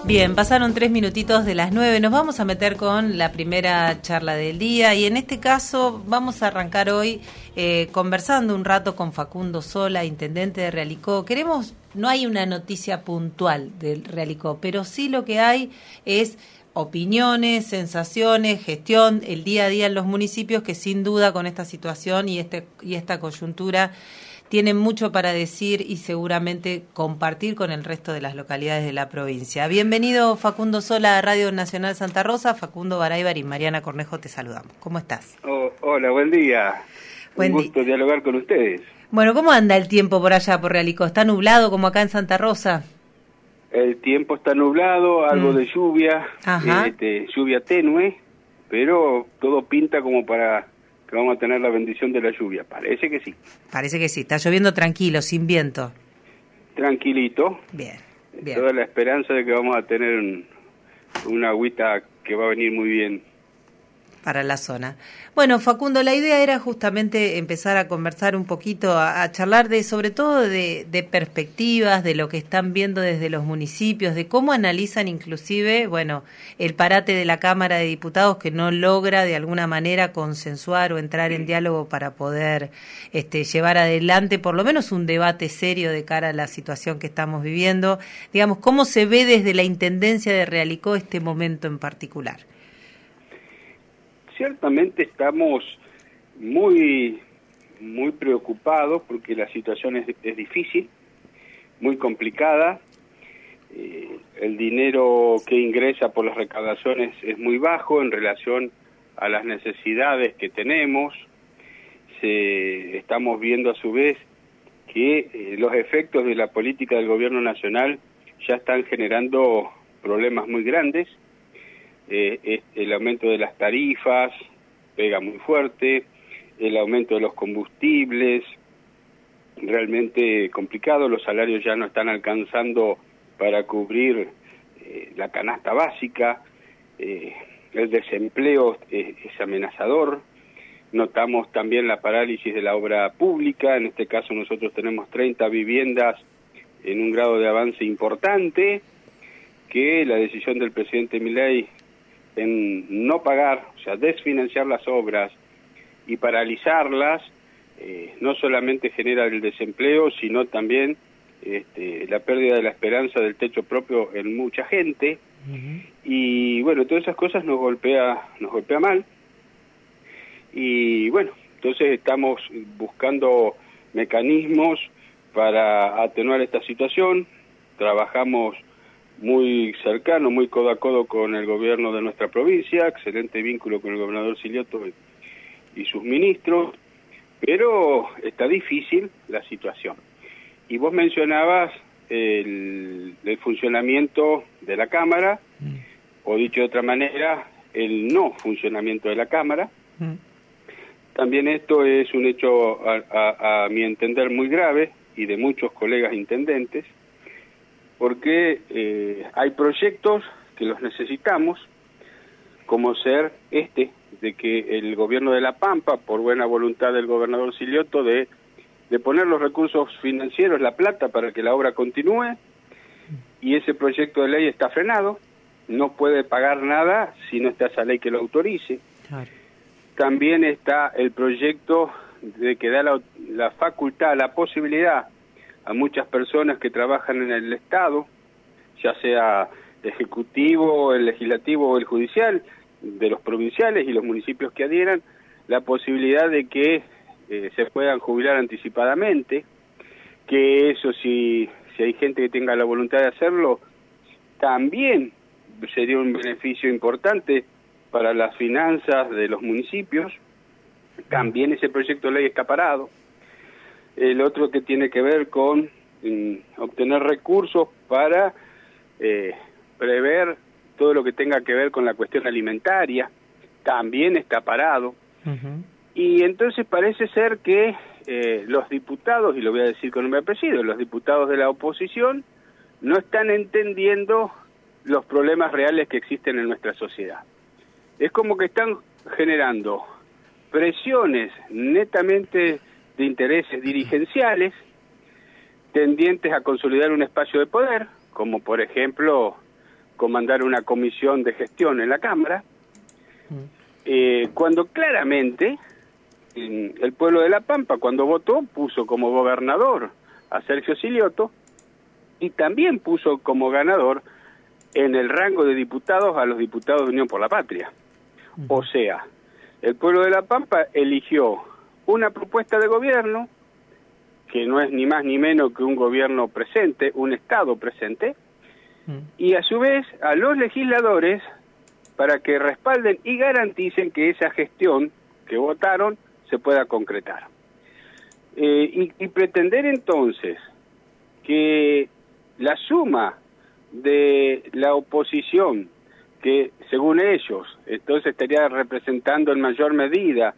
Bien, pasaron 3 minutitos de las 9. Nos vamos a meter con la primera charla del día y en este caso vamos a arrancar hoy conversando un rato con Facundo Sola, intendente de Realicó. No hay una noticia puntual del Realicó, pero sí lo que hay es opiniones, sensaciones, gestión, el día a día en los municipios que sin duda con esta situación y esta coyuntura tienen mucho para decir y seguramente compartir con el resto de las localidades de la provincia. Bienvenido Facundo Sola a Radio Nacional Santa Rosa. Facundo Baraybar y Mariana Cornejo te saludamos. ¿Cómo estás? Hola, buen día. Un gusto dialogar con ustedes. Bueno, ¿cómo anda el tiempo por allá, por Realicó? ¿Está nublado como acá en Santa Rosa? El tiempo está nublado, algo de lluvia, lluvia tenue, pero todo pinta como para que vamos a tener la bendición de la lluvia. Parece que sí. Parece que sí. Está lloviendo tranquilo, sin viento. Tranquilito. Bien. Toda la esperanza de que vamos a tener una agüita que va a venir muy bien para la zona. Bueno, Facundo, la idea era justamente empezar a conversar un poquito, a charlar sobre todo de perspectivas, de lo que están viendo desde los municipios, de cómo analizan inclusive, bueno, el parate de la Cámara de Diputados que no logra de alguna manera consensuar o entrar en diálogo para poder llevar adelante por lo menos un debate serio de cara a la situación que estamos viviendo. Digamos, ¿cómo se ve desde la Intendencia de Realicó este momento en particular? Ciertamente estamos muy preocupados porque la situación es difícil, muy complicada. El dinero que ingresa por las recaudaciones es muy bajo en relación a las necesidades que tenemos. Estamos viendo a su vez que los efectos de la política del gobierno nacional ya están generando problemas muy grandes. El aumento de las tarifas pega muy fuerte, el aumento de los combustibles, realmente complicado, los salarios ya no están alcanzando para cubrir la canasta básica, el desempleo es amenazador, notamos también la parálisis de la obra pública, en este caso nosotros tenemos 30 viviendas en un grado de avance importante, que la decisión del presidente Milei en no pagar, o sea, desfinanciar las obras y paralizarlas, no solamente genera el desempleo, sino también la pérdida de la esperanza del techo propio en mucha gente. Y bueno, todas esas cosas nos golpea mal. Y bueno, entonces estamos buscando mecanismos para atenuar esta situación. Trabajamos muy cercano, muy codo a codo con el gobierno de nuestra provincia, excelente vínculo con el gobernador Silioto y sus ministros, pero está difícil la situación. Y vos mencionabas el funcionamiento de la Cámara, o dicho de otra manera, el no funcionamiento de la Cámara. También esto es un hecho, a mi entender, muy grave, y de muchos colegas intendentes, porque hay proyectos que los necesitamos, como ser de que el gobierno de La Pampa, por buena voluntad del gobernador Silioto, de poner los recursos financieros, la plata, para que la obra continúe, y ese proyecto de ley está frenado, no puede pagar nada si no está esa ley que lo autorice. Claro. También está el proyecto de que da la facultad, la posibilidad a muchas personas que trabajan en el Estado, ya sea el ejecutivo, el legislativo o el judicial, de los provinciales y los municipios que adhieran, la posibilidad de que se puedan jubilar anticipadamente, que eso si hay gente que tenga la voluntad de hacerlo, también sería un beneficio importante para las finanzas de los municipios. También ese proyecto de ley está parado. El otro que tiene que ver con obtener recursos para prever todo lo que tenga que ver con la cuestión alimentaria, también está parado. Y entonces parece ser que los diputados, y lo voy a decir con nombre y apellido, los diputados de la oposición no están entendiendo los problemas reales que existen en nuestra sociedad. Es como que están generando presiones netamente de intereses dirigenciales tendientes a consolidar un espacio de poder, como por ejemplo comandar una comisión de gestión en la Cámara, cuando claramente el pueblo de La Pampa, cuando votó, puso como gobernador a Sergio Silioto y también puso como ganador en el rango de diputados a los diputados de Unión por la Patria. O sea, el pueblo de La Pampa eligió una propuesta de gobierno que no es ni más ni menos que un gobierno presente, un Estado presente, y a su vez a los legisladores para que respalden y garanticen que esa gestión que votaron se pueda concretar. Y pretender entonces que la suma de la oposición, que según ellos entonces estaría representando en mayor medida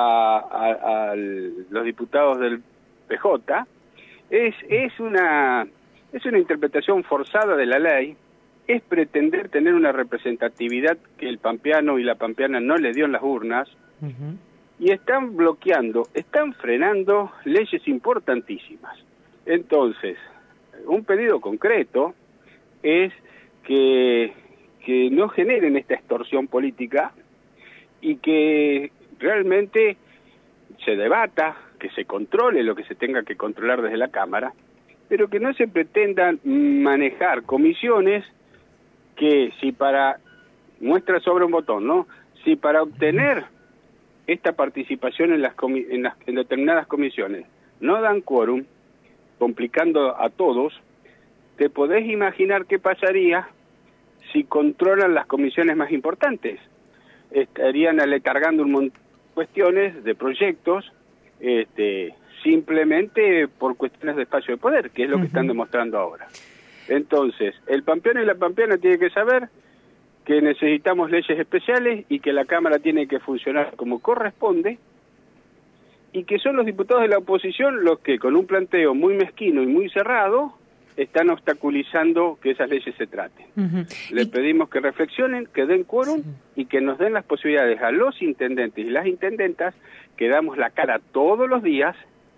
a los diputados del PJ, es una interpretación forzada de la ley, es pretender tener una representatividad que el pampeano y la pampeana no le dio en las urnas, y están bloqueando, están frenando leyes importantísimas. Entonces, un pedido concreto es que no generen esta extorsión política y que realmente se debata, que se controle lo que se tenga que controlar desde la Cámara, pero que no se pretendan manejar comisiones que si para, muestra sobre un botón, ¿no? Si para obtener esta participación en determinadas comisiones no dan quórum, complicando a todos, te podés imaginar qué pasaría si controlan las comisiones más importantes. Estarían aletargando un montón de cuestiones, de proyectos, simplemente por cuestiones de espacio de poder, que es lo que están demostrando ahora. Entonces, el pampeano y la pampeana tienen que saber que necesitamos leyes especiales y que la Cámara tiene que funcionar como corresponde, y que son los diputados de la oposición los que, con un planteo muy mezquino y muy cerrado, están obstaculizando que esas leyes se traten. Les pedimos que reflexionen, que den quórum y que nos den las posibilidades a los intendentes y las intendentas que damos la cara todos los días,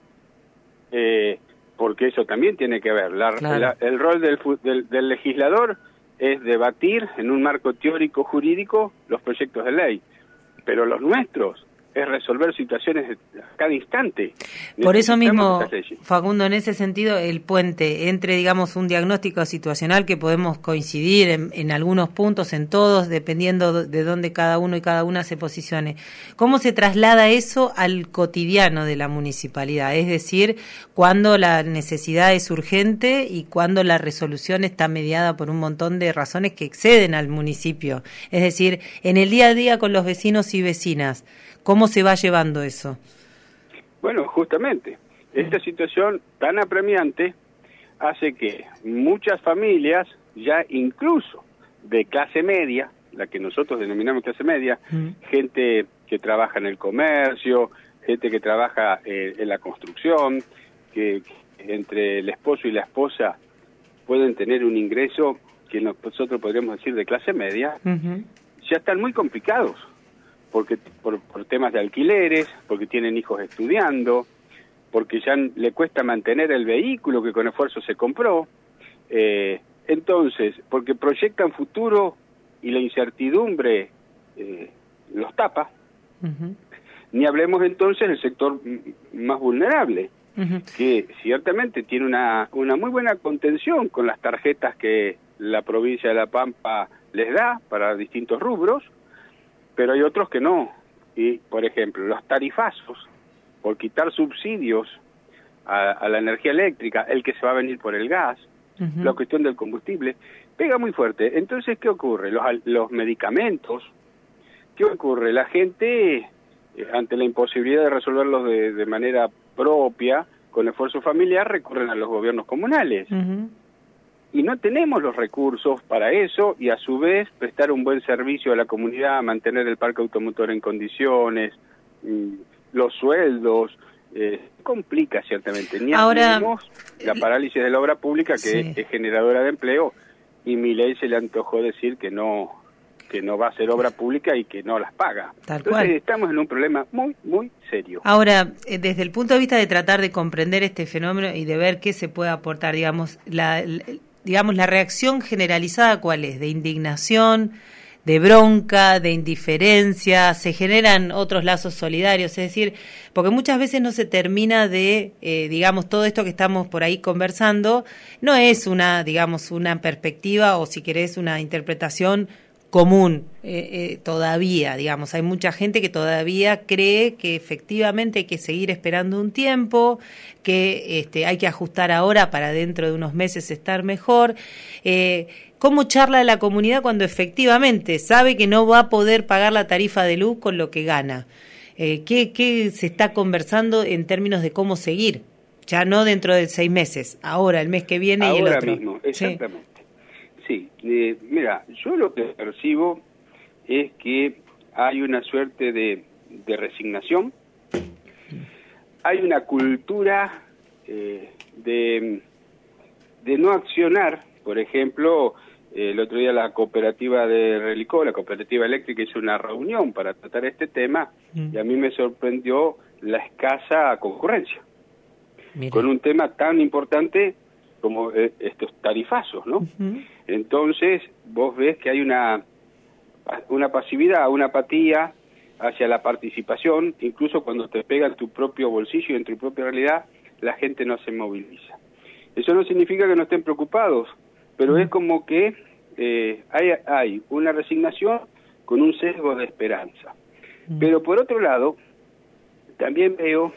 porque eso también tiene que ver. El rol del legislador es debatir en un marco teórico jurídico los proyectos de ley, pero los nuestros es resolver situaciones a cada instante. Por eso mismo, Facundo, en ese sentido, el puente entre, digamos, un diagnóstico situacional que podemos coincidir en algunos puntos, en todos, dependiendo de dónde cada uno y cada una se posicione. ¿Cómo se traslada eso al cotidiano de la municipalidad? Es decir, cuando la necesidad es urgente y cuando la resolución está mediada por un montón de razones que exceden al municipio. Es decir, en el día a día con los vecinos y vecinas, ¿cómo se va llevando eso? Bueno, justamente, esta situación tan apremiante hace que muchas familias, ya incluso de clase media, la que nosotros denominamos clase media, gente que trabaja en el comercio, gente que trabaja en la construcción, que entre el esposo y la esposa pueden tener un ingreso que nosotros podríamos decir de clase media, ya están muy complicados. Porque por temas de alquileres, porque tienen hijos estudiando, porque ya le cuesta mantener el vehículo que con esfuerzo se compró, entonces, porque proyectan futuro y la incertidumbre los tapa, ni hablemos entonces del sector más vulnerable, que ciertamente tiene una muy buena contención con las tarjetas que la provincia de La Pampa les da para distintos rubros, pero hay otros que no. Y, por ejemplo, los tarifazos, por quitar subsidios a la energía eléctrica, el que se va a venir por el gas, la cuestión del combustible, pega muy fuerte. Entonces, ¿qué ocurre? Los medicamentos, ¿qué ocurre? La gente, ante la imposibilidad de resolverlos de manera propia, con esfuerzo familiar, recurren a los gobiernos comunales. Y no tenemos los recursos para eso, y a su vez prestar un buen servicio a la comunidad, mantener el parque automotor en condiciones, los sueldos, complica ciertamente. Ni tenemos la parálisis de la obra pública, que es generadora de empleo, y Milei se le antojó decir que no va a ser obra pública y que no las paga. Entonces estamos en un problema muy, muy serio. Ahora, desde el punto de vista de tratar de comprender este fenómeno y de ver qué se puede aportar, digamos, digamos, la reacción generalizada, ¿cuál es? ¿De indignación, de bronca, de indiferencia? ¿Se generan otros lazos solidarios? Es decir, porque muchas veces no se termina de, digamos, todo esto que estamos por ahí conversando, no es una, digamos, una perspectiva o, si querés, una interpretación común todavía, digamos. Hay mucha gente que todavía cree que efectivamente hay que seguir esperando un tiempo, que hay que ajustar ahora para dentro de unos meses estar mejor. ¿Cómo charla la comunidad cuando efectivamente sabe que no va a poder pagar la tarifa de luz con lo que gana? ¿Qué se está conversando en términos de cómo seguir? Ya no dentro de 6 meses, ahora, el mes que viene y el otro. Ahora mismo, exactamente. Sí, mira, yo lo que percibo es que hay una suerte de resignación, hay una cultura de no accionar. Por ejemplo, el otro día la cooperativa de Relicó, la cooperativa eléctrica, hizo una reunión para tratar este tema y a mí me sorprendió la escasa concurrencia. Mira. Con un tema tan importante como estos tarifazos, ¿no? Entonces, vos ves que hay una pasividad, una apatía hacia la participación, incluso cuando te pega en tu propio bolsillo y en tu propia realidad, la gente no se moviliza. Eso no significa que no estén preocupados, pero es como que hay una resignación con un sesgo de esperanza. Pero por otro lado, también veo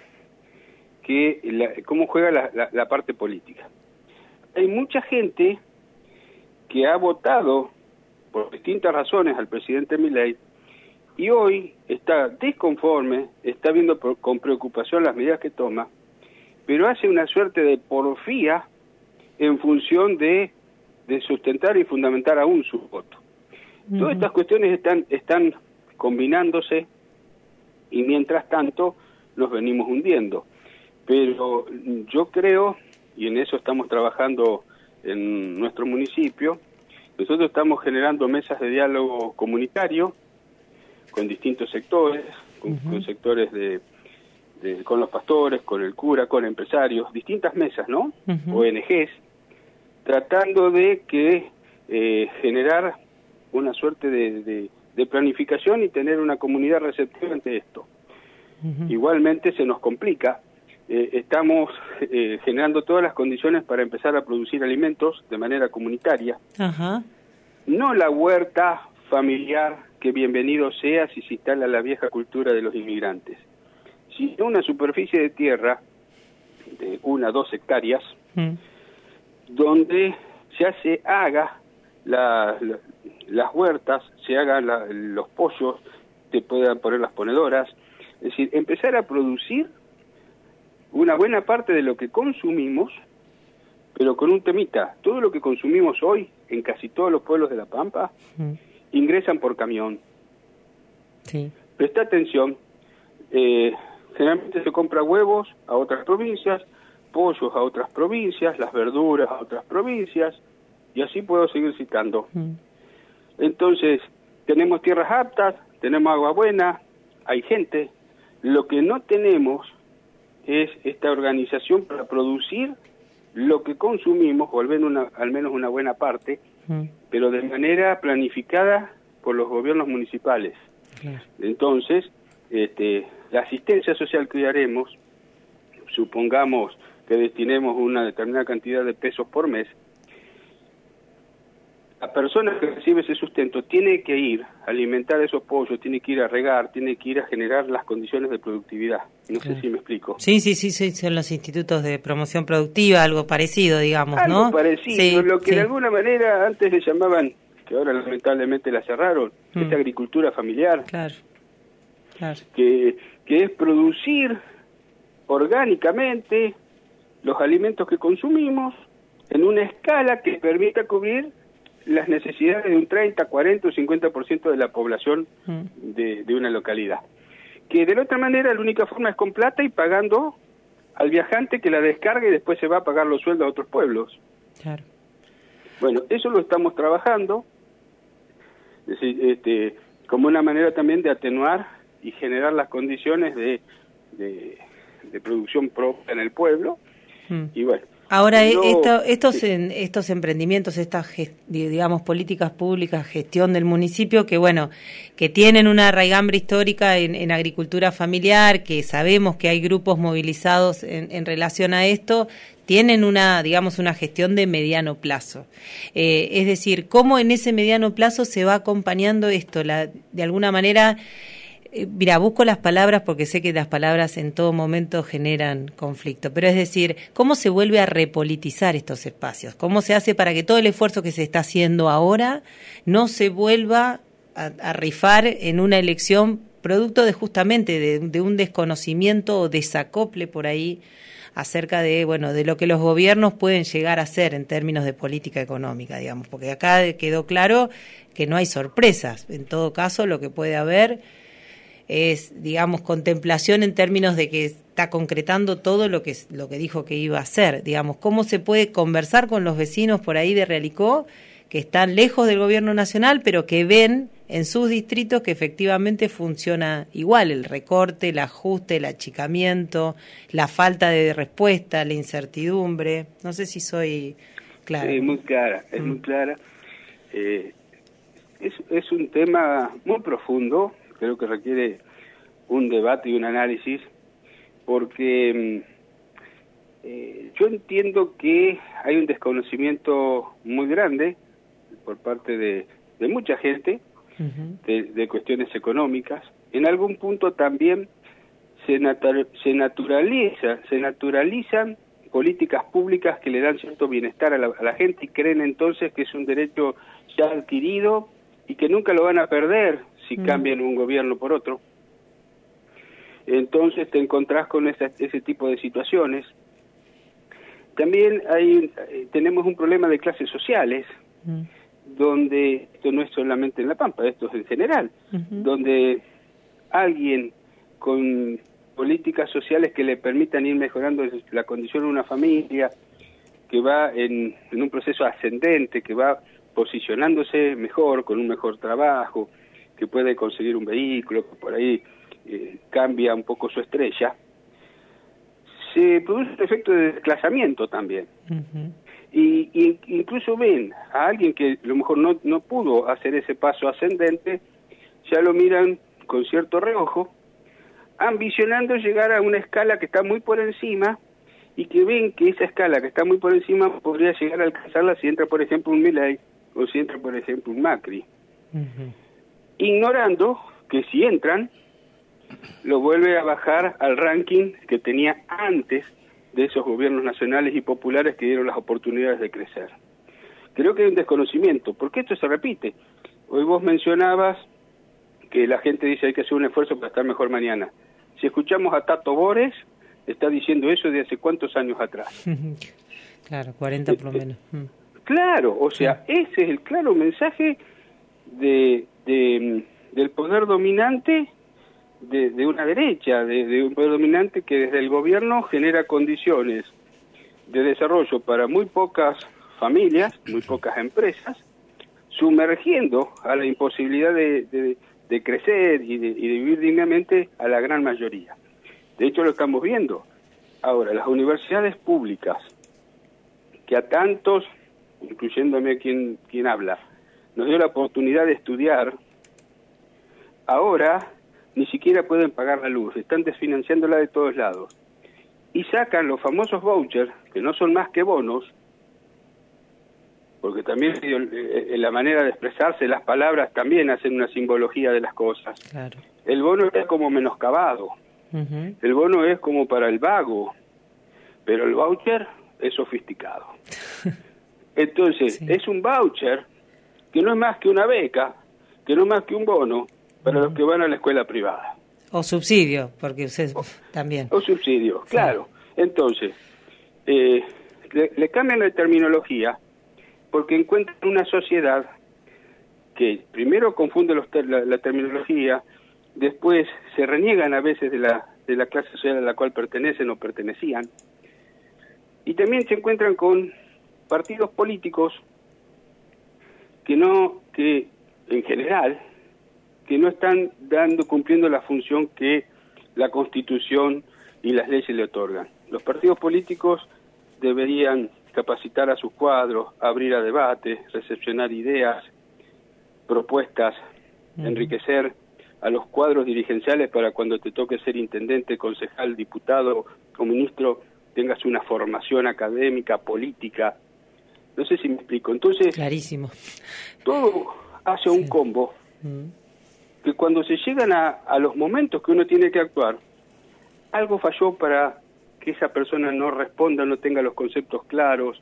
que cómo juega la parte política. Hay mucha gente que ha votado por distintas razones al presidente Milei y hoy está disconforme, está viendo con preocupación las medidas que toma, pero hace una suerte de porfía en función de sustentar y fundamentar aún su voto. Todas estas cuestiones están combinándose y mientras tanto nos venimos hundiendo. Pero yo creo, y en eso estamos trabajando en nuestro municipio, nosotros estamos generando mesas de diálogo comunitario con distintos sectores, con sectores con los pastores, con el cura, con empresarios, distintas mesas, ¿no? ONGs, tratando de generar una suerte de planificación y tener una comunidad receptiva ante esto. Igualmente se nos complica. Estamos generando todas las condiciones para empezar a producir alimentos de manera comunitaria. No la huerta familiar que bienvenido sea si se instala la vieja cultura de los inmigrantes, sino una superficie de tierra de 1 a 2 hectáreas donde se haga las huertas, se hagan los pollos, se puedan poner las ponedoras, es decir, empezar a producir una buena parte de lo que consumimos, pero con un temita. Todo lo que consumimos hoy, en casi todos los pueblos de La Pampa, ingresan por camión. Sí. Presta atención, generalmente se compra huevos a otras provincias, pollos a otras provincias, las verduras a otras provincias, y así puedo seguir citando. Entonces, tenemos tierras aptas, tenemos agua buena, hay gente. Lo que no tenemos es esta organización para producir lo que consumimos, o al menos una buena parte, pero de manera planificada por los gobiernos municipales. Entonces, la asistencia social que haremos, supongamos que destinemos una determinada cantidad de pesos por mes, la persona que recibe ese sustento tiene que ir a alimentar esos pollos, tiene que ir a regar, tiene que ir a generar las condiciones de productividad. No sé si me explico. Sí, son los institutos de promoción productiva, algo parecido, digamos, ¿no? Algo parecido, lo que de alguna manera antes le llamaban, que ahora lamentablemente la cerraron, esta agricultura familiar. Claro. Que es producir orgánicamente los alimentos que consumimos en una escala que permita cubrir las necesidades de un 30, 40 o 50% de la población de una localidad. Que de la otra manera la única forma es con plata y pagando al viajante que la descargue y después se va a pagar los sueldos a otros pueblos. Claro. Bueno, eso lo estamos trabajando, es decir, como una manera también de atenuar y generar las condiciones de producción propia en el pueblo. Y bueno, Ahora, estos emprendimientos, estas, digamos, políticas públicas, gestión del municipio, que bueno, que tienen una raigambre histórica en agricultura familiar, que sabemos que hay grupos movilizados en relación a esto, tienen una gestión de mediano plazo. Es decir, ¿cómo en ese mediano plazo se va acompañando esto? De alguna manera... Mira, busco las palabras porque sé que las palabras en todo momento generan conflicto, pero es decir, ¿cómo se vuelve a repolitizar estos espacios? ¿Cómo se hace para que todo el esfuerzo que se está haciendo ahora no se vuelva a rifar en una elección producto de justamente de un desconocimiento o desacople por ahí acerca de lo que los gobiernos pueden llegar a hacer en términos de política económica, digamos, porque acá quedó claro que no hay sorpresas. En todo caso, lo que puede haber es, digamos, contemplación en términos de que está concretando todo lo que dijo que iba a hacer. Digamos, ¿cómo se puede conversar con los vecinos por ahí de Realicó, que están lejos del gobierno nacional, pero que ven en sus distritos que efectivamente funciona igual el recorte, el ajuste, el achicamiento, la falta de respuesta, la incertidumbre? No sé si soy clara. Sí, muy clara, es muy clara. Es un tema muy profundo. Creo que requiere un debate y un análisis, porque yo entiendo que hay un desconocimiento muy grande por parte de mucha gente de cuestiones económicas. En algún punto también se naturalizan políticas públicas que le dan cierto bienestar a la gente y creen entonces que es un derecho ya adquirido y que nunca lo van a perder si cambian un gobierno por otro. Entonces te encontrás con ese tipo de situaciones. También tenemos un problema de clases sociales, donde esto no es solamente en La Pampa, esto es en general, donde alguien con políticas sociales que le permitan ir mejorando la condición de una familia, que va en un proceso ascendente, que va posicionándose mejor, con un mejor trabajo, que puede conseguir un vehículo, que por ahí cambia un poco su estrella, se produce un efecto de desplazamiento también. Y incluso ven a alguien que a lo mejor no pudo hacer ese paso ascendente, ya lo miran con cierto reojo, ambicionando llegar a una escala que está muy por encima, y que ven que esa escala que está muy por encima podría llegar a alcanzarla si entra, por ejemplo, un Milei o si entra, por ejemplo, un Macri. Ignorando que si entran, lo vuelve a bajar al ranking que tenía antes de esos gobiernos nacionales y populares que dieron las oportunidades de crecer. Creo que hay un desconocimiento, porque esto se repite. Hoy vos mencionabas que la gente dice hay que hacer un esfuerzo para estar mejor mañana. Si escuchamos a Tato Bores, está diciendo eso de hace cuántos años atrás. Claro, 40 por lo menos. Claro, o sea, ese es el claro mensaje del poder dominante de una derecha, de un poder dominante que desde el gobierno genera condiciones de desarrollo para muy pocas familias, muy pocas empresas, sumergiendo a la imposibilidad de crecer y de vivir dignamente a la gran mayoría. De hecho, lo estamos viendo. Ahora, las universidades públicas, que a tantos, incluyéndome quien habla, nos dio la oportunidad de estudiar, ahora ni siquiera pueden pagar la luz, están desfinanciándola de todos lados. Y sacan los famosos vouchers, que no son más que bonos, porque también en la manera de expresarse, las palabras también hacen una simbología de las cosas. Claro. El bono está como menoscabado, el bono es como para el vago, pero el voucher es sofisticado. Entonces, es un voucher que no es más que una beca, que no es más que un bono para los que van a la escuela privada. O subsidio, porque ustedes también. O subsidio, claro. Entonces, le cambian la terminología porque encuentran una sociedad que primero confunde la terminología, después se reniegan a veces de la clase social a la cual pertenecen o pertenecían, y también se encuentran con partidos políticos que en general, que no están cumpliendo la función que la Constitución y las leyes le otorgan. Los partidos políticos deberían capacitar a sus cuadros, abrir a debate, recepcionar ideas, propuestas, enriquecer a los cuadros dirigenciales para cuando te toque ser intendente, concejal, diputado o ministro, tengas una formación académica, política. No sé si me explico. Entonces, clarísimo. Todo hace un combo que cuando se llegan a los momentos que uno tiene que actuar, algo falló para que esa persona no responda, no tenga los conceptos claros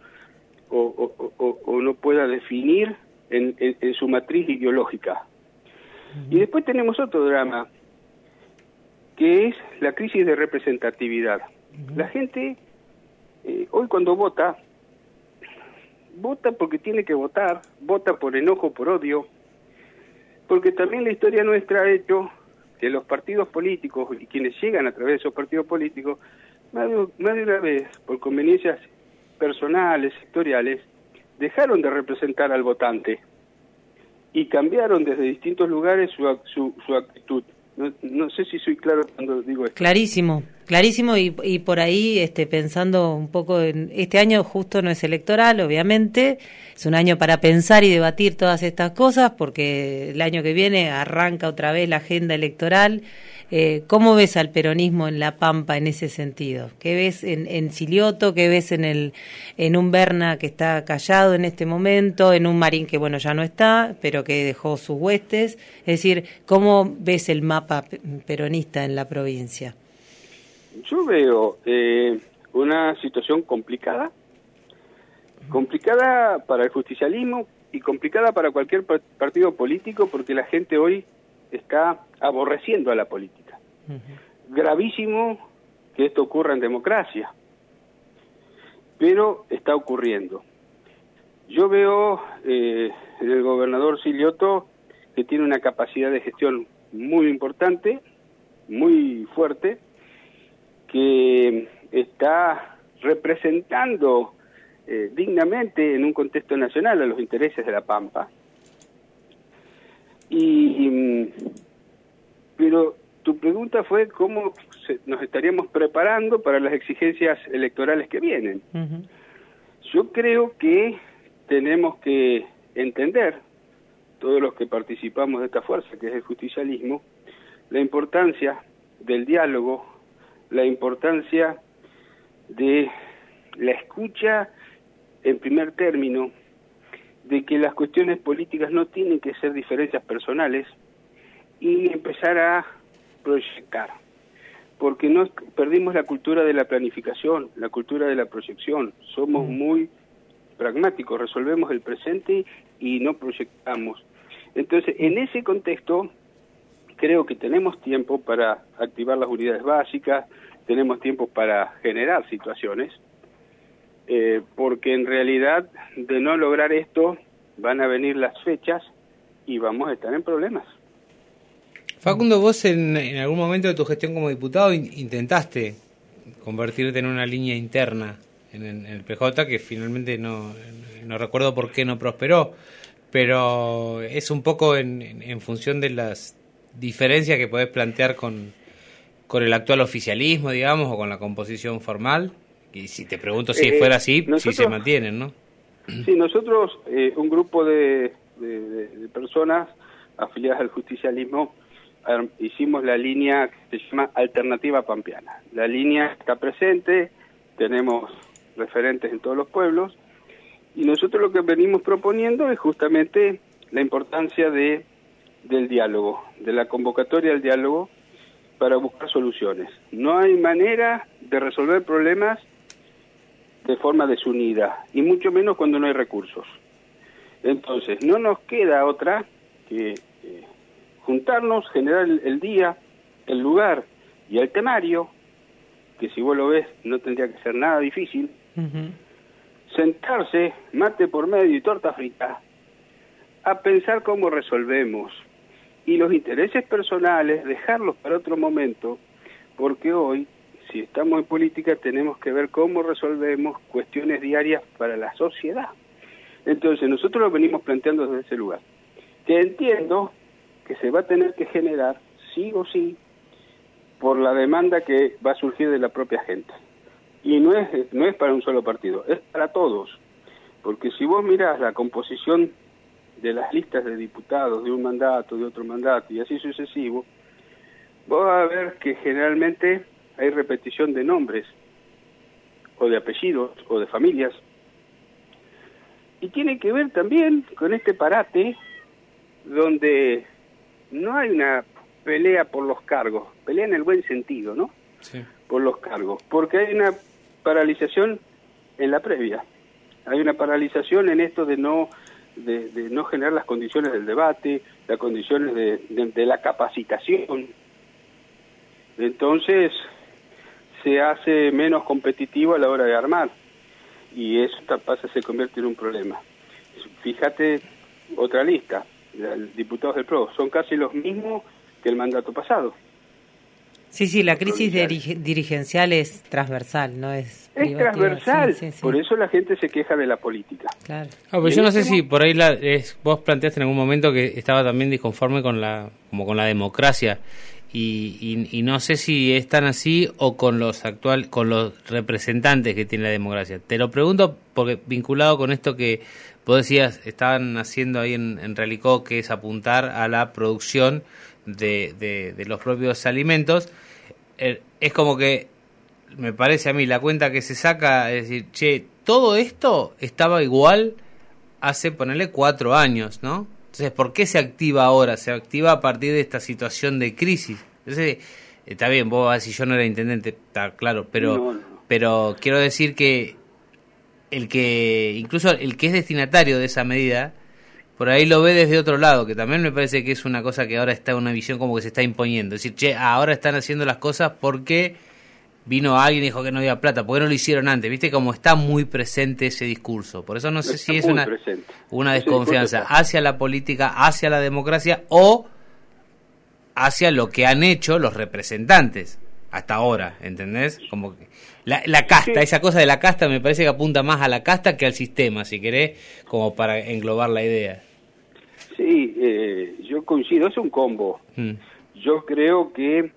o no pueda definir en su matriz ideológica. Y después tenemos otro drama, que es la crisis de representatividad. La gente, hoy cuando vota porque tiene que votar, vota por enojo, por odio, porque también la historia nuestra ha hecho que los partidos políticos y quienes llegan a través de esos partidos políticos, más de una vez, por conveniencias personales, sectoriales, dejaron de representar al votante y cambiaron desde distintos lugares su actitud. No sé si soy claro cuando digo esto. Clarísimo y por ahí pensando un poco en este año justo no es electoral, obviamente, es un año para pensar y debatir todas estas cosas porque el año que viene arranca otra vez la agenda electoral. ¿Cómo ves al peronismo en La Pampa en ese sentido? ¿Qué ves en Silioto? ¿Qué ves en un Berna que está callado en este momento? En un Marín que, bueno, ya no está, pero que dejó sus huestes. Es decir, ¿cómo ves el mapa peronista en la provincia? Yo veo una situación complicada para el justicialismo y complicada para cualquier partido político porque la gente hoy está aborreciendo a la política. Gravísimo que esto ocurra en democracia, pero está ocurriendo. Yo veo en el gobernador Silioto que tiene una capacidad de gestión muy importante, muy fuerte, que está representando dignamente en un contexto nacional a los intereses de La Pampa. Pero tu pregunta fue cómo nos estaríamos preparando para las exigencias electorales que vienen. Yo creo que tenemos que entender, todos los que participamos de esta fuerza, que es el justicialismo, la importancia del diálogo, la importancia de la escucha en primer término, de que las cuestiones políticas no tienen que ser diferencias personales y empezar a proyectar, porque perdimos la cultura de la planificación, la cultura de la proyección, somos muy pragmáticos, resolvemos el presente y no proyectamos. Entonces, en ese contexto, creo que tenemos tiempo para activar las unidades básicas, tenemos tiempo para generar situaciones, porque en realidad, de no lograr esto, van a venir las fechas y vamos a estar en problemas. Facundo, vos en algún momento de tu gestión como diputado intentaste convertirte en una línea interna en el PJ, que finalmente no recuerdo por qué no prosperó, pero es un poco en función de las diferencias que podés plantear con el actual oficialismo, digamos, o con la composición formal, y si te pregunto si fuera así, si se mantienen, ¿no? Sí, nosotros, un grupo de personas afiliadas al justicialismo, hicimos la línea que se llama Alternativa Pampeana. La línea está presente, tenemos referentes en todos los pueblos, y nosotros lo que venimos proponiendo es justamente la importancia del diálogo, de la convocatoria al diálogo para buscar soluciones. No hay manera de resolver problemas de forma desunida, y mucho menos cuando no hay recursos. Entonces, no nos queda otra que juntarnos, generar el día, el lugar y el temario, que si vos lo ves no tendría que ser nada difícil, sentarse, mate por medio y torta frita, a pensar cómo resolvemos, y los intereses personales dejarlos para otro momento, porque hoy, si estamos en política, tenemos que ver cómo resolvemos cuestiones diarias para la sociedad. Entonces, nosotros lo venimos planteando desde ese lugar, que entiendo que se va a tener que generar, sí o sí, por la demanda que va a surgir de la propia gente. Y no es para un solo partido, es para todos. Porque si vos mirás la composición de las listas de diputados de un mandato, de otro mandato y así sucesivo, vos vas a ver que generalmente hay repetición de nombres, o de apellidos, o de familias. Y tiene que ver también con este parate donde no hay una pelea por los cargos, pelea en el buen sentido, ¿no? Sí. Por los cargos, porque hay una paralización en la previa, hay una paralización en esto de no generar las condiciones del debate, las condiciones de la capacitación. Entonces se hace menos competitivo a la hora de armar y eso se convierte en un problema. Fíjate otra lista, diputados del PRO, son casi los mismos que el mandato pasado. Sí, la crisis dirigencial es transversal, no es privativa. Transversal, sí. Por eso la gente se queja de la política. Claro. Pero yo no sé si por ahí vos planteaste en algún momento que estaba también disconforme con la democracia y no sé si es tan así o con los representantes que tiene la democracia. Te lo pregunto porque vinculado con esto que vos decías, estaban haciendo ahí en Realicó, que es apuntar a la producción de los propios alimentos, es como que me parece a mí la cuenta que se saca es decir, che, todo esto estaba igual hace, ponerle 4 años, ¿no? Entonces, ¿por qué se activa ahora? Se activa a partir de esta situación de crisis. Entonces, está bien, vos vas a decir, yo no era intendente, está claro, pero quiero decir que incluso el que es destinatario de esa medida, por ahí lo ve desde otro lado, que también me parece que es una cosa que ahora está en una visión como que se está imponiendo. Es decir, che, ahora están haciendo las cosas porque vino alguien y dijo que no había plata, ¿por qué no lo hicieron antes? ¿Viste? Como está muy presente ese discurso. Por eso no sé si es una desconfianza hacia la política, hacia la democracia o hacia lo que han hecho los representantes hasta ahora, ¿entendés? Como que la casta, esa cosa de la casta me parece que apunta más a la casta que al sistema, si querés, como para englobar la idea. Sí, yo coincido, es un combo. Yo creo que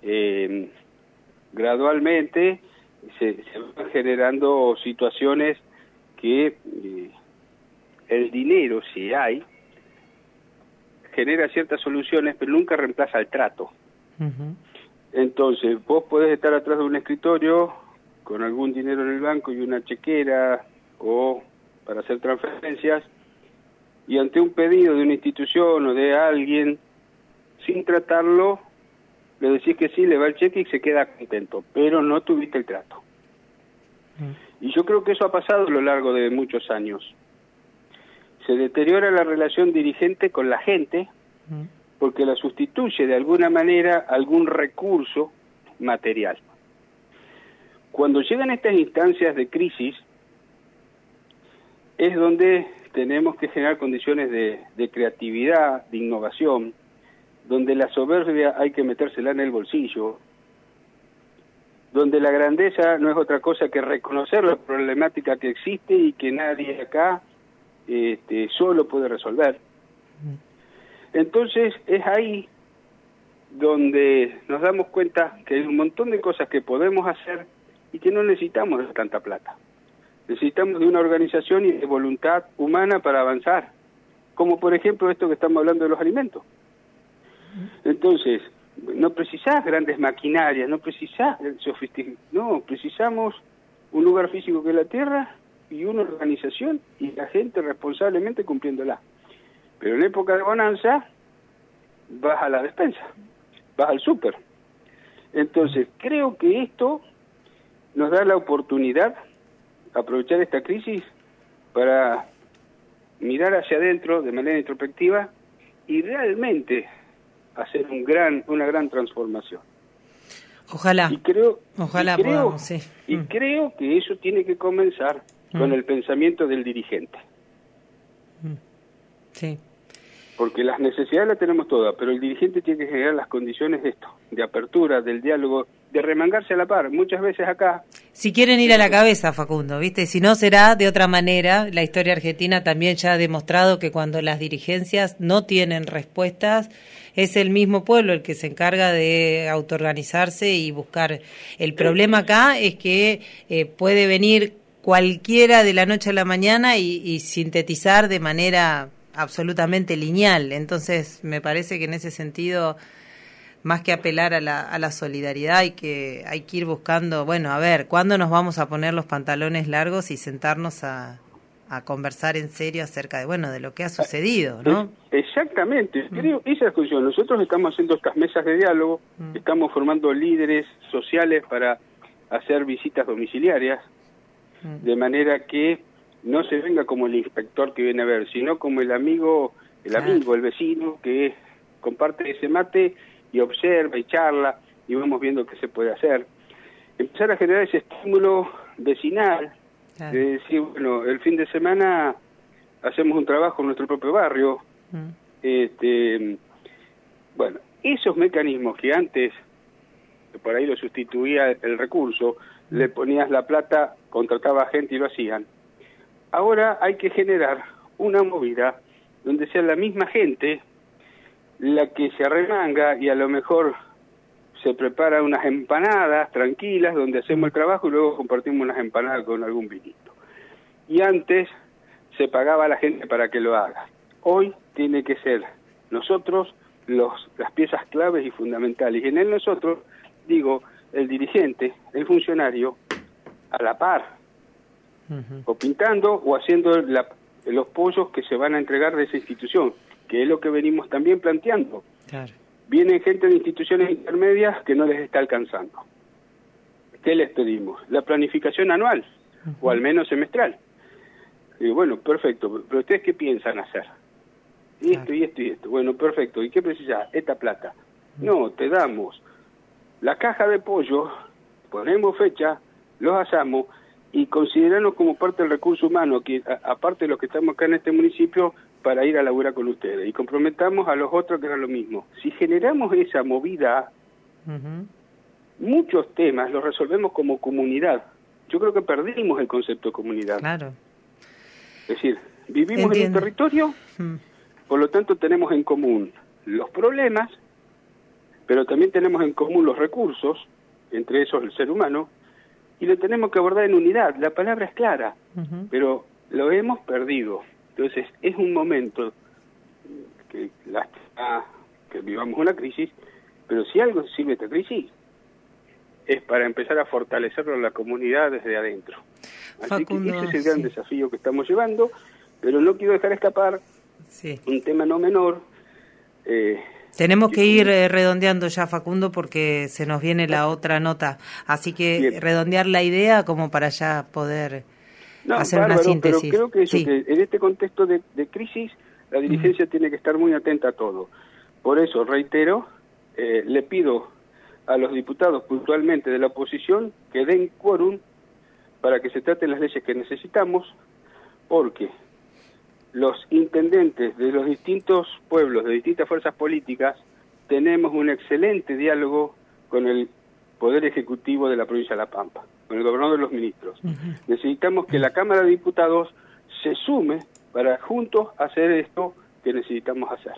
gradualmente se van generando situaciones que el dinero, si hay, genera ciertas soluciones, pero nunca reemplaza el trato. Entonces, vos podés estar atrás de un escritorio con algún dinero en el banco y una chequera o para hacer transferencias, y ante un pedido de una institución o de alguien, sin tratarlo, le decís que sí, le va el cheque y se queda contento, pero no tuviste el trato. Y yo creo que eso ha pasado a lo largo de muchos años. Se deteriora la relación dirigente con la gente porque la sustituye de alguna manera algún recurso material. Cuando llegan estas instancias de crisis es donde tenemos que generar condiciones de creatividad, de innovación, donde la soberbia hay que metérsela en el bolsillo, donde la grandeza no es otra cosa que reconocer la problemática que existe y que nadie acá solo puede resolver. Entonces es ahí donde nos damos cuenta que hay un montón de cosas que podemos hacer y que no necesitamos de tanta plata. Necesitamos de una organización y de voluntad humana para avanzar, como por ejemplo esto que estamos hablando de los alimentos. Entonces, no precisás grandes maquinarias, no precisás no, precisamos un lugar físico que es la tierra y una organización y la gente responsablemente cumpliéndola. Pero en época de bonanza vas a la despensa, vas al súper. Entonces, creo que esto nos da la oportunidad de aprovechar esta crisis para mirar hacia adentro de manera introspectiva y realmente hacer una gran transformación. Ojalá. Podamos, sí. Y creo que eso tiene que comenzar con el pensamiento del dirigente. Sí. Porque las necesidades las tenemos todas, pero el dirigente tiene que generar las condiciones de esto, de apertura, del diálogo, de remangarse a la par. Muchas veces acá Si quieren ir a la cabeza, Facundo, ¿viste? Si no, será de otra manera. La historia argentina también ya ha demostrado que cuando las dirigencias no tienen respuestas, es el mismo pueblo el que se encarga de autoorganizarse y buscar. El problema acá es que puede venir cualquiera de la noche a la mañana y sintetizar de manera absolutamente lineal. Entonces, me parece que en ese sentido, más que apelar a la solidaridad, hay que ir buscando, bueno, a ver, ¿cuándo nos vamos a poner los pantalones largos y sentarnos a conversar en serio acerca de lo que ha sucedido, ¿no? Exactamente, creo esa es la cuestión. Nosotros estamos haciendo estas mesas de diálogo, estamos formando líderes sociales para hacer visitas domiciliarias, de manera que no se venga como el inspector que viene a ver, sino como el amigo, el vecino que comparte ese mate y observa y charla y vamos viendo qué se puede hacer. Empezar a generar ese estímulo vecinal, de decir, bueno, el fin de semana hacemos un trabajo en nuestro propio barrio. Bueno, esos mecanismos que antes, por ahí lo sustituía el recurso, le ponías la plata, contrataba gente y lo hacían. Ahora hay que generar una movida donde sea la misma gente la que se arremanga y a lo mejor se prepara unas empanadas tranquilas donde hacemos el trabajo y luego compartimos unas empanadas con algún vinito. Y antes se pagaba a la gente para que lo haga. Hoy tiene que ser nosotros las piezas claves y fundamentales. Y en el nosotros, digo, el dirigente, el funcionario, a la par, o pintando o haciendo los pollos que se van a entregar de esa institución, que es lo que venimos también planteando. Claro. Vienen gente de instituciones intermedias que no les está alcanzando. ¿Qué les pedimos? La planificación anual, o al menos semestral. Y bueno, perfecto, pero ¿ustedes qué piensan hacer? Esto y esto y esto. Bueno, perfecto, ¿y qué precisas? Esta plata. No, te damos la caja de pollo, ponemos fecha, los asamos, y considerarnos como parte del recurso humano, que aparte de los que estamos acá en este municipio, para ir a laburar con ustedes. Y comprometamos a los otros que hagan lo mismo. Si generamos esa movida, muchos temas los resolvemos como comunidad. Yo creo que perdimos el concepto de comunidad. Claro. Es decir, vivimos en un territorio, por lo tanto tenemos en común los problemas, pero también tenemos en común los recursos, entre esos el ser humano, y lo tenemos que abordar en unidad. La palabra es clara, pero lo hemos perdido. Entonces, es un momento que vivamos una crisis, pero si algo sirve esta crisis, es para empezar a fortalecerlo en la comunidad desde adentro. Así Facundo, que ese es el gran desafío que estamos llevando, pero no quiero dejar escapar un tema no menor. Tenemos que ir redondeando ya, Facundo, porque se nos viene la otra nota. Así que redondear la idea como para ya poder hacer una síntesis. Pero creo que, que en este contexto de crisis, la dirigencia tiene que estar muy atenta a todo. Por eso, reitero, le pido a los diputados puntualmente de la oposición que den quórum para que se traten las leyes que necesitamos, porque los intendentes de los distintos pueblos, de distintas fuerzas políticas, tenemos un excelente diálogo con el Poder Ejecutivo de la provincia de La Pampa, con el gobernador de los ministros. Necesitamos que la Cámara de Diputados se sume para juntos hacer esto que necesitamos hacer.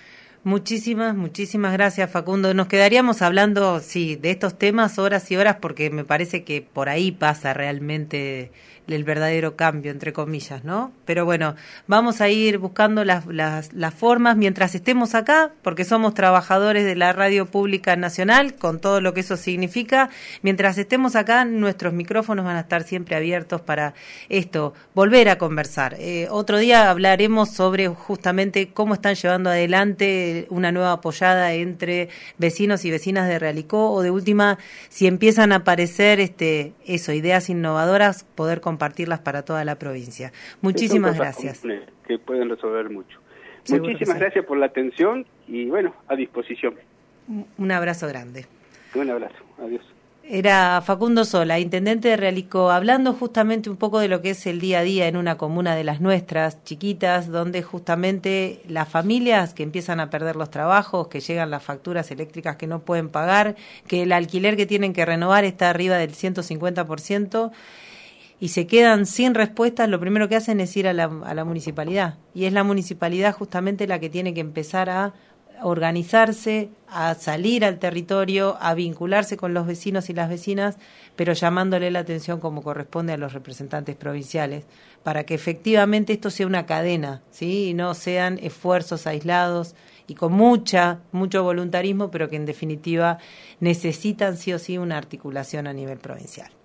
Muchísimas gracias, Facundo. Nos quedaríamos hablando, de estos temas horas y horas, porque me parece que por ahí pasa realmente el verdadero cambio, entre comillas, ¿no? Pero bueno, vamos a ir buscando las formas mientras estemos acá, porque somos trabajadores de la Radio Pública Nacional, con todo lo que eso significa. Mientras estemos acá, nuestros micrófonos van a estar siempre abiertos para esto, volver a conversar. Otro día hablaremos sobre justamente cómo están llevando adelante una nueva apoyada entre vecinos y vecinas de Realicó, o de última, si empiezan a aparecer ideas innovadoras, poder compartirlas para toda la provincia. Muchísimas gracias. Que pueden resolver mucho. Muchísimas gracias por la atención y bueno, a disposición. Un abrazo grande. Un abrazo. Adiós. Era Facundo Sola, intendente de Realicó, hablando justamente un poco de lo que es el día a día en una comuna de las nuestras, chiquitas, donde justamente las familias que empiezan a perder los trabajos, que llegan las facturas eléctricas que no pueden pagar, que el alquiler que tienen que renovar está arriba del 150%, y se quedan sin respuestas, lo primero que hacen es ir a la municipalidad. Y es la municipalidad justamente la que tiene que empezar a organizarse, a salir al territorio, a vincularse con los vecinos y las vecinas, pero llamándole la atención como corresponde a los representantes provinciales, para que efectivamente esto sea una cadena, ¿sí? Y no sean esfuerzos aislados y con mucho voluntarismo, pero que en definitiva necesitan sí o sí una articulación a nivel provincial.